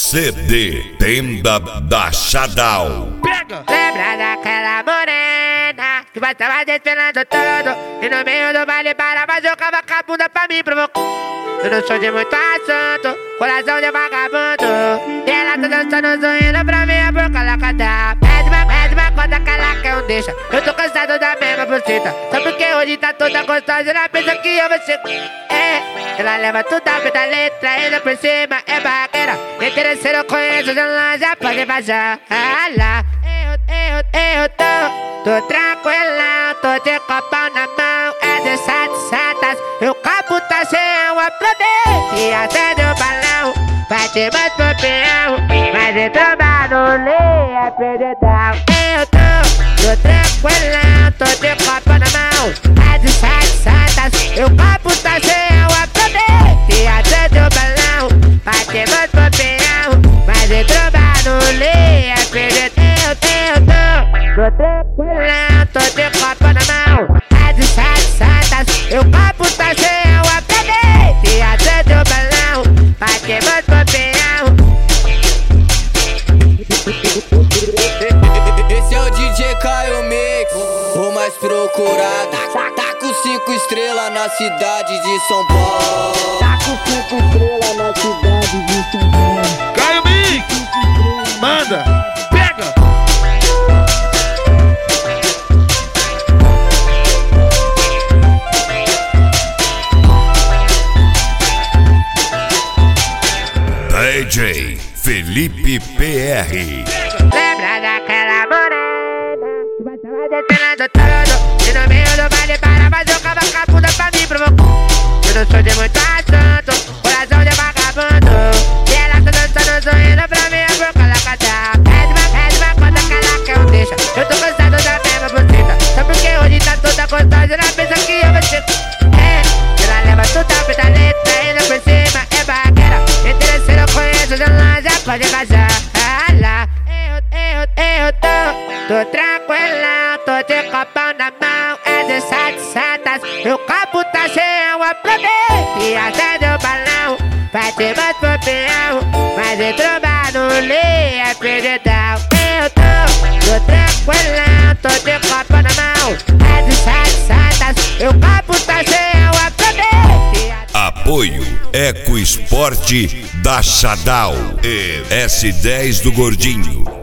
CD Tenda da Xadal. Pega! Lembra daquela morena que vai tava desfilando todo e no meio do baile parava, jogava com a bunda pra me provocar. Eu não sou de muito assunto, coração de vagabundo, e ela tá dançando, sorrindo pra minha boca, ela canta. Pede uma conta que ela quer um deixa. Eu tô cansado da mesma buceta, só porque hoje tá toda gostosa, ela pensa que eu vou ser. Ela leva tudo ao pé da letra, ainda por cima é barraqueira. Interesseiro eu conheço, ela já pode vazar. Eu tô tranquilão, tô de copão na mão, é de 700. E o copo tá cheio, eu aproveito e acende o balão. Bate mais pro peão, mas entrou barulho, é perdidão. Eu tô tranquilão, tô de copão na mão, é de 700. E o copo tá cheio, eu aproveito e acende o balão. Bate mais pro peão, mas entrou barulho, é perdidão. Tô tranquilão, tô de copo na mão, é de 700. E o copo tá cheio, eu aproveito e acende o balão. Bate mais pro peão. Esse é o DJ Caio Mix, o mais procurado. Tá com 5 estrelas na cidade de São Paulo. Tá com 5 estrelas na cidade de São Paulo. Caio Mix, manda, pega! DJ Felipe PR. Lembra daquela morena que vai tava desfilando todo e no meio do baile parava, jogava com a bunda pra me provocar. Eu não sou de muito assunto, coração de vagabundo, e ela tá dançando, sorrindo pra minha boca, ela canta. Pede uma conta que ela quer um deixa. Eu tô cansado da mesma buceta, só porque hoje tá toda gostosa, ela pensa que eu vou ser. Ela leva tudo ao pé da letra, ainda por cima é barraqueira. Interesseiro eu conheço, ela já pode vazar. Eu tô tranquilão, tô de copão na mão, é de 700. E o copo tá cheio, eu aproveito e acende o balão. Bate mais pro peão, mas entrou barulho, é perdidão. Eu tô tranquilão, tô de copão na mão, é de 700. E o copo tá cheio, eu aproveito. Apoio Eco Esporte da Xadal e S10 do Gordinho.